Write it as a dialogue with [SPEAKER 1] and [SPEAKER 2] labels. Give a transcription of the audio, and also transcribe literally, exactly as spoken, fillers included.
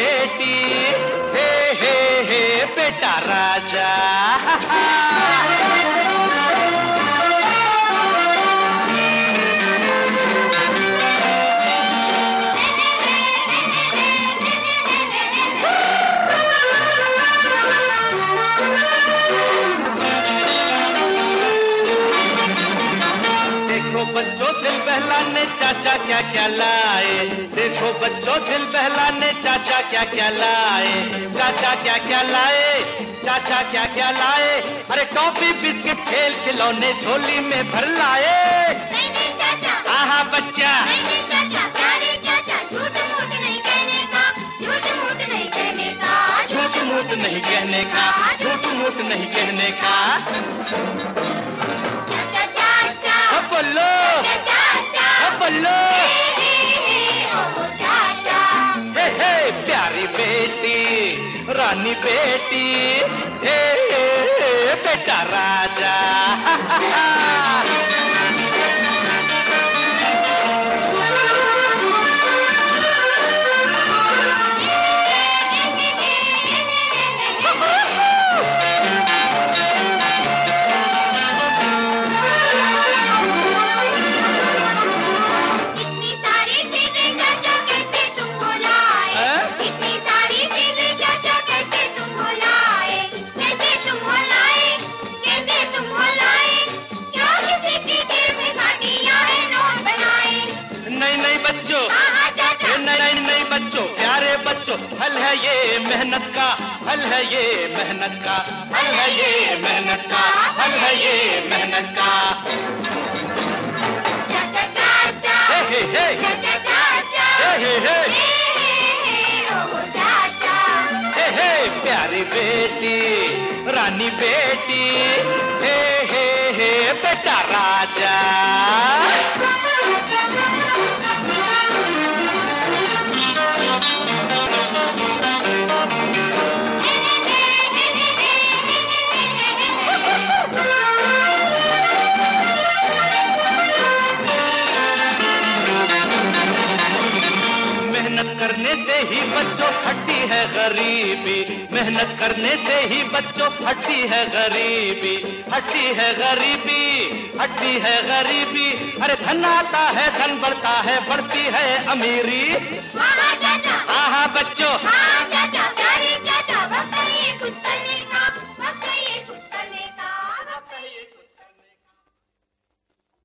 [SPEAKER 1] बेटी, हे हे हे बेटा राजा। देखो बच्चों दिल बहलाने चाचा क्या क्या लाए, देखो बच्चों दिल बहलाने चाचा क्या क्या लाए, चाचा क्या क्या लाए, चाचा क्या क्या लाए। अरे टॉफी बिस्किट खेल खिलौने झोली में भर लाए।
[SPEAKER 2] नहीं नहीं चाचा,
[SPEAKER 1] आहा बच्चा,
[SPEAKER 2] नहीं नहीं चाचा, प्यारे चाचा, झूठ मूठ नहीं कहने का, झूठ मूठ नहीं कहने का,
[SPEAKER 1] झूठ मूठ नहीं कहने का, झूठ मूठ नहीं कहने का।
[SPEAKER 2] चाचा चाचा,
[SPEAKER 1] अब बोलो,
[SPEAKER 2] चाचा,
[SPEAKER 1] अब बोलो,
[SPEAKER 2] हे हे हे ओ चाचा।
[SPEAKER 1] हे हे प्यारी बेटी, रानी बेटी, हे हे हे बेटा राजा।
[SPEAKER 2] इतनी सारी चीजें चाचा कैसे तुमको लाए,
[SPEAKER 1] हैं?
[SPEAKER 2] इतनी सारी चीजें चाचा कैसे तुमको लाए, कैसे तुमको लाए, कैसे तुमको लाए। क्या किसी की जेब में काटियां है नोट बनाए।
[SPEAKER 1] नहीं नहीं बच्चों,
[SPEAKER 2] हाँ चाचा,
[SPEAKER 1] ये नहीं नहीं नहीं बच्चों, प्यारे बच्चों, फल है ये मेहनत का, फल है ये मेहनत का, फल है ये मेहनत का, फल है ये मेहनत का।
[SPEAKER 2] चाचा चाचा,
[SPEAKER 1] हे हे हे,
[SPEAKER 2] चाचा चाचा,
[SPEAKER 1] हे हे हे,
[SPEAKER 2] हे हे हे ओ चाचा।
[SPEAKER 1] हे हे प्यारी बेटी, रानी बेटी, हे हे हे बेटा राजा। मेहनत करने से ही बच्चों फटी है गरीबी, मेहनत करने से ही बच्चों फटी है गरीबी, हटी है गरीबी, हटी है गरीबी। अरे धन आता है, धन बढ़ता है, बढ़ती है अमीरी।
[SPEAKER 2] हाँ चाचा,
[SPEAKER 1] आहा बच्चों,
[SPEAKER 2] हाँ